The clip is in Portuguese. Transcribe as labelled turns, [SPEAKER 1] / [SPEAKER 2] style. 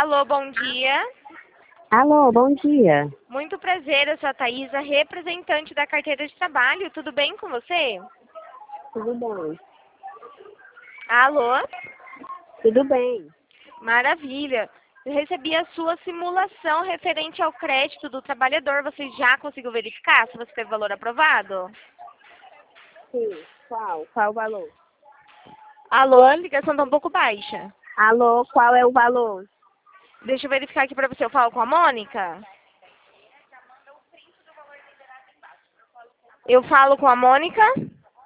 [SPEAKER 1] Alô, bom dia.
[SPEAKER 2] Alô, bom dia.
[SPEAKER 1] Muito prazer, eu sou a Thaisa, representante da carteira de trabalho. Tudo bem com você?
[SPEAKER 2] Tudo bem?
[SPEAKER 1] Alô?
[SPEAKER 2] Tudo bem.
[SPEAKER 1] Maravilha. Eu recebi a sua simulação referente ao crédito do trabalhador. Você já conseguiu verificar se você teve valor aprovado?
[SPEAKER 2] Sim, qual? Qual o valor?
[SPEAKER 1] Alô, a ligação está um pouco baixa.
[SPEAKER 2] Alô, qual é o valor?
[SPEAKER 1] Deixa eu verificar aqui para você. Eu falo com a Mônica? Eu falo com a Mônica?